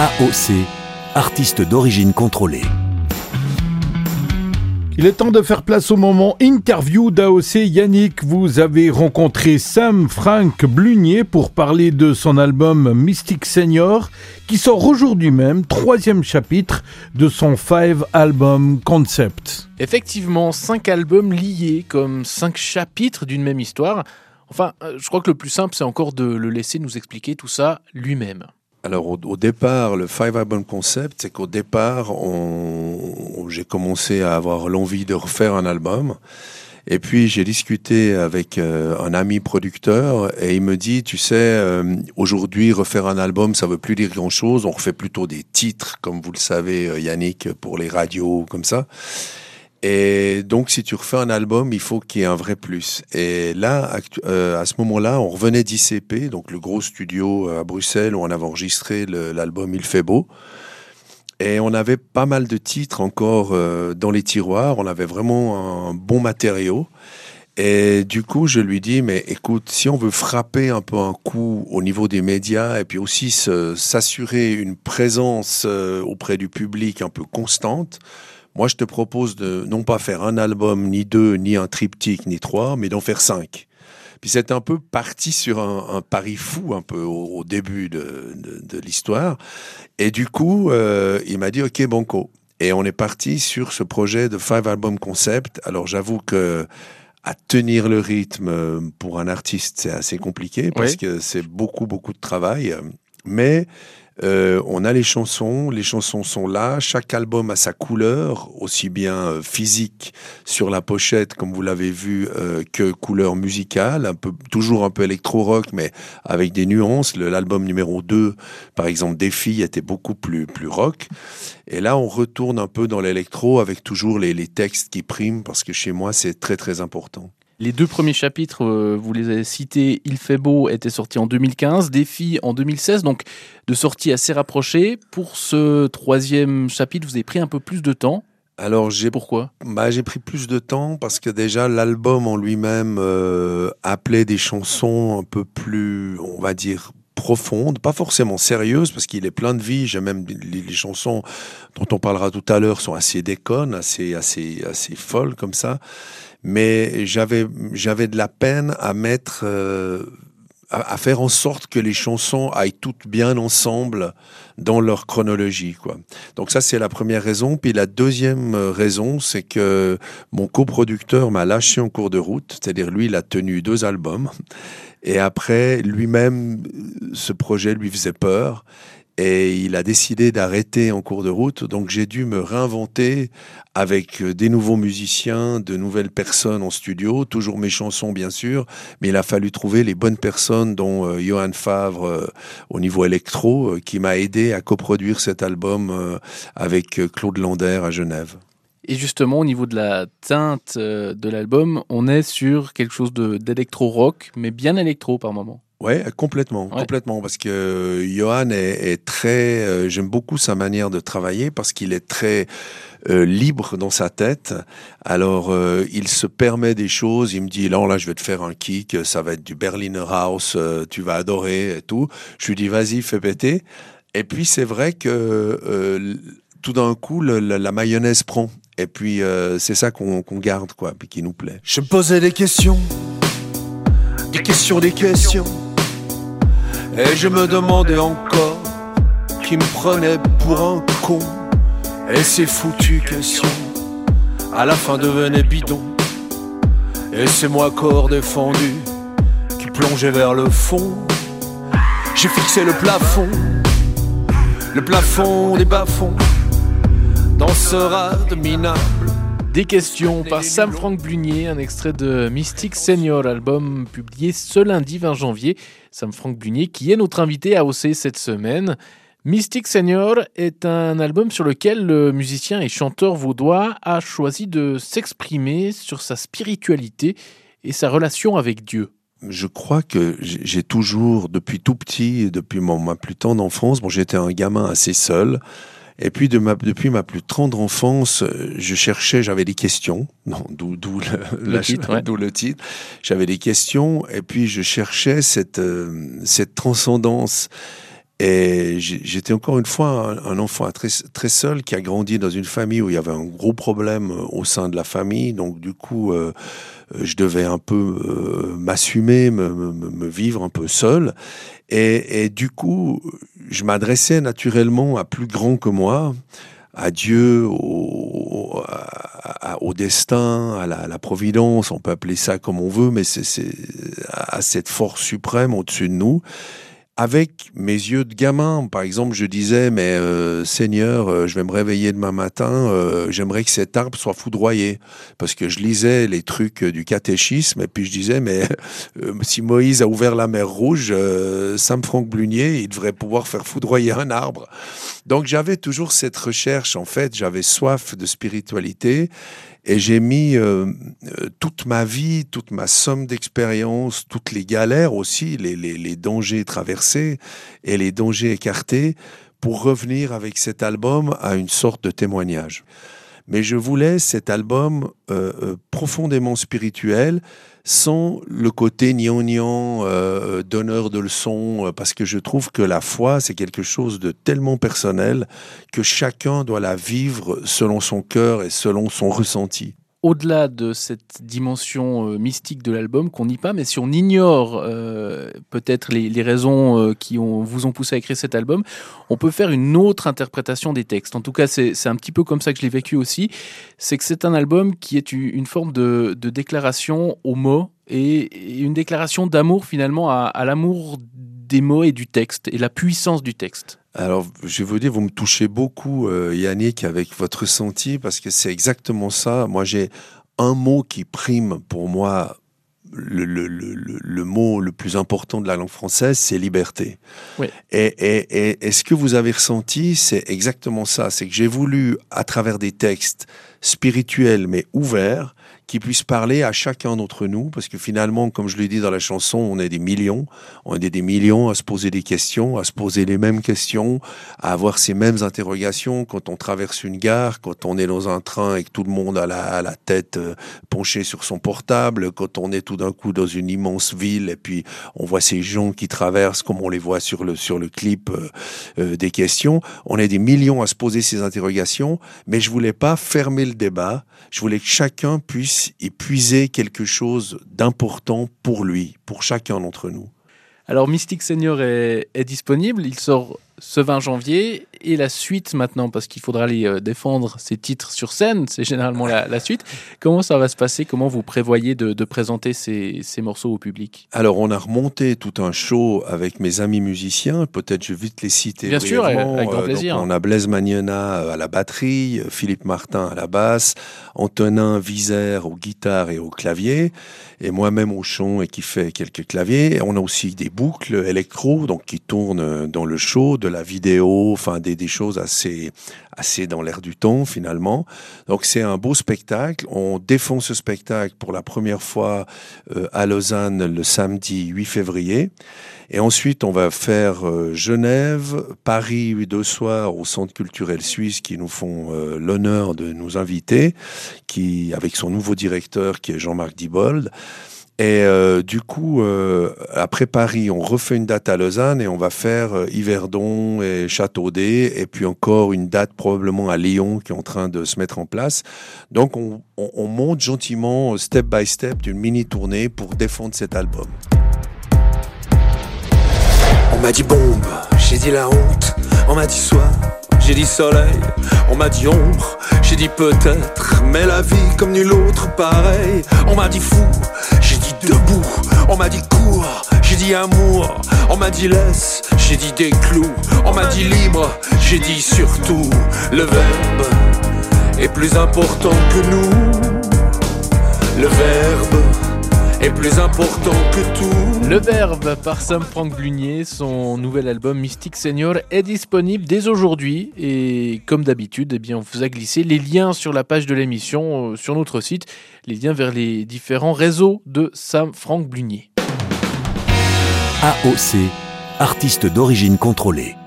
AOC, artiste d'origine contrôlée. Il est temps de faire place au moment interview d'AOC. Yannick, vous avez rencontré Sam Frank Blunier pour parler de son album Mystic Senior qui sort aujourd'hui même, 3e chapitre de son 5-album concept. Effectivement, 5 albums liés comme 5 chapitres d'une même histoire. Enfin, je crois que le plus simple, c'est encore de le laisser nous expliquer tout ça lui-même. Alors au départ, le 5-album concept, c'est qu'au départ, j'ai commencé à avoir l'envie de refaire un album. Et puis j'ai discuté avec un ami producteur et il me dit, tu sais, aujourd'hui refaire un album, ça veut plus dire grand-chose. On refait plutôt des titres, comme vous le savez, Yannick, pour les radios, comme ça. Et donc, si tu refais un album, il faut qu'il y ait un vrai plus. Et là, à ce moment-là, on revenait d'ICP, donc le gros studio à Bruxelles où on avait enregistré l'album Il fait beau. Et on avait pas mal de titres encore dans les tiroirs. On avait vraiment un bon matériau. Et du coup, je lui dis, mais écoute, si on veut frapper un peu un coup au niveau des médias et puis aussi s'assurer une présence auprès du public un peu constante, moi, je te propose de non pas faire un album, ni 2, ni un triptyque, ni 3, mais d'en faire 5. Puis c'est un peu parti sur un pari fou, un peu au début de l'histoire. Et du coup, il m'a dit, OK, banco. Et on est parti sur ce projet de 5-album concept. Alors, j'avoue que à tenir le rythme pour un artiste, c'est assez compliqué parce que c'est beaucoup de travail. Mais on a les chansons sont là, chaque album a sa couleur, aussi bien physique sur la pochette, comme vous l'avez vu, que couleur musicale, toujours un peu électro-rock, mais avec des nuances. L'album numéro 2, par exemple, Défi, était beaucoup plus rock. Et là, on retourne un peu dans l'électro avec toujours les textes qui priment, parce que chez moi, c'est très, très important. Les 2 premiers chapitres, vous les avez cités, Il fait beau était sorti en 2015, Défi en 2016, donc de sorties assez rapprochées. Pour ce 3e chapitre, vous avez pris un peu plus de temps. Alors, Pourquoi ? J'ai pris plus de temps parce que déjà l'album en lui-même appelait des chansons un peu plus, on va dire, profondes, pas forcément sérieuses parce qu'il est plein de vie. J'ai même les chansons dont on parlera tout à l'heure sont assez déconnes, assez folles comme ça. Mais j'avais de la peine à mettre, à faire en sorte que les chansons aillent toutes bien ensemble dans leur chronologie, quoi. Donc ça, c'est la première raison. Puis la deuxième raison, c'est que mon coproducteur m'a lâché en cours de route. C'est-à-dire, lui, il a tenu 2 albums. Et après, lui-même, ce projet lui faisait peur. Et il a décidé d'arrêter en cours de route. Donc j'ai dû me réinventer avec des nouveaux musiciens, de nouvelles personnes en studio, toujours mes chansons bien sûr, mais il a fallu trouver les bonnes personnes, dont Johan Favre au niveau électro, qui m'a aidé à coproduire cet album avec Claude Lander à Genève. Et justement, au niveau de la teinte de l'album, on est sur quelque chose d'électro-rock, mais bien électro par moment. Ouais, complètement, parce que Johan est très, j'aime beaucoup sa manière de travailler parce qu'il est très libre dans sa tête. Alors, il se permet des choses. Il me dit, là, je vais te faire un kick, ça va être du Berliner House, tu vas adorer et tout. Je lui dis, vas-y, fais péter. Et puis, c'est vrai que tout d'un coup, la mayonnaise prend. Et puis, c'est ça qu'on garde, quoi, puis qui nous plaît. Je me posais des questions. Et je me demandais encore qui me prenait pour un con. Et ces foutues questions à la fin devenaient bidons. Et c'est moi corps défendu qui plongeait vers le fond. J'ai fixé le plafond des bas-fonds dans ce rade minable. Des questions par Sam Frank Blunier, un extrait de Mystic Senior, album publié ce lundi 20 janvier. Sam Frank Blunier qui est notre invité à AOC cette semaine. Mystic Senior est un album sur lequel le musicien et chanteur vaudois a choisi de s'exprimer sur sa spiritualité et sa relation avec Dieu. Je crois que j'ai toujours, depuis tout petit, depuis ma plus tendre enfance, j'étais un gamin assez seul. Et puis depuis ma plus tendre enfance, j'avais des questions, d'où le titre. J'avais des questions et puis je cherchais cette transcendance. Et j'étais encore une fois un enfant très, très seul qui a grandi dans une famille où il y avait un gros problème au sein de la famille. Donc du coup, je devais un peu m'assumer, me vivre un peu seul. Et du coup, je m'adressais naturellement à plus grand que moi, à Dieu, au destin, à la providence, on peut appeler ça comme on veut, mais c'est à cette force suprême au-dessus de nous. Avec mes yeux de gamin, par exemple, je disais, mais Seigneur, je vais me réveiller demain matin, j'aimerais que cet arbre soit foudroyé. Parce que je lisais les trucs du catéchisme, et puis je disais, mais si Moïse a ouvert la mer Rouge, Sam Franck Blunier, il devrait pouvoir faire foudroyer un arbre. Donc j'avais toujours cette recherche, en fait, j'avais soif de spiritualité, et j'ai mis toute ma vie, toute ma somme d'expérience, toutes les galères aussi, les dangers traversés et les dangers écartés pour revenir avec cet album à une sorte de témoignage. Mais je voulais cet album profondément spirituel, sans le côté gnangnan, donneur de leçons, parce que je trouve que la foi, c'est quelque chose de tellement personnel que chacun doit la vivre selon son cœur et selon son ressenti. Au-delà de cette dimension mystique de l'album qu'on nie pas, mais si on ignore peut-être les raisons qui vous ont poussé à écrire cet album, on peut faire une autre interprétation des textes. En tout cas, c'est un petit peu comme ça que je l'ai vécu aussi. C'est que c'est un album qui est une forme de déclaration aux mots et une déclaration d'amour finalement à l'amour des mots et du texte et la puissance du texte. Alors, je vais vous dire, vous me touchez beaucoup, Yannick, avec votre ressenti, parce que c'est exactement ça. Moi, j'ai un mot qui prime pour moi, le mot le plus important de la langue française, c'est liberté. Oui. Et ce que vous avez ressenti, c'est exactement ça. C'est que j'ai voulu, à travers des textes spirituels mais ouverts, qui puissent parler à chacun d'entre nous, parce que finalement, comme je l'ai dit dans la chanson, on est des millions à se poser des questions, à se poser les mêmes questions, à avoir ces mêmes interrogations quand on traverse une gare, quand on est dans un train et que tout le monde a la tête penchée sur son portable, quand on est tout d'un coup dans une immense ville et puis on voit ces gens qui traversent comme on les voit sur le clip des questions. On est des millions à se poser ces interrogations, mais je voulais pas fermer le débat, je voulais que chacun puisse y puiser quelque chose d'important pour lui, pour chacun d'entre nous. Alors Mystic Senior est disponible, il sort ce 20 janvier et la suite maintenant, parce qu'il faudra aller défendre ses titres sur scène, c'est généralement la suite. Comment ça va se passer? Comment vous prévoyez de présenter ces morceaux au public? Alors on a remonté tout un show avec mes amis musiciens, peut-être je vais vite les citer. Bien sûr, avec grand plaisir. Donc on a Blaise Magnena à la batterie, Philippe Martin à la basse, Antonin Vizère aux guitares et au clavier, et moi-même au chant et qui fait quelques claviers. Et on a aussi des boucles électro, donc qui tournent dans le show, de la vidéo, enfin des choses assez dans l'air du temps finalement. Donc c'est un beau spectacle. On défend ce spectacle pour la première fois à Lausanne le samedi 8 février. Et ensuite on va faire Genève, Paris 2 soirs au Centre culturel suisse qui nous font l'honneur de nous inviter, qui avec son nouveau directeur qui est Jean-Marc Dibold. Et du coup, après Paris, on refait une date à Lausanne et on va faire Yverdon et Châteaudet et puis encore une date probablement à Lyon qui est en train de se mettre en place. Donc on monte gentiment, step by step, d'une mini-tournée pour défendre cet album. On m'a dit bombe, j'ai dit la honte. On m'a dit soir, j'ai dit soleil. On m'a dit ombre, j'ai dit peut-être. Mais la vie comme nulle autre pareil. On m'a dit fou, j'ai dit debout. On m'a dit cours, j'ai dit amour. On m'a dit laisse, j'ai dit des clous. On m'a dit libre, j'ai dit surtout. Le verbe est plus important que nous. Le verbe est plus important que tout. Le Verbe par Sam Franck Blunier, son nouvel album Mystic Senior est disponible dès aujourd'hui et comme d'habitude, eh bien, on vous a glissé les liens sur la page de l'émission, sur notre site, les liens vers les différents réseaux de Sam Franck Blunier. AOC, artiste d'origine contrôlée.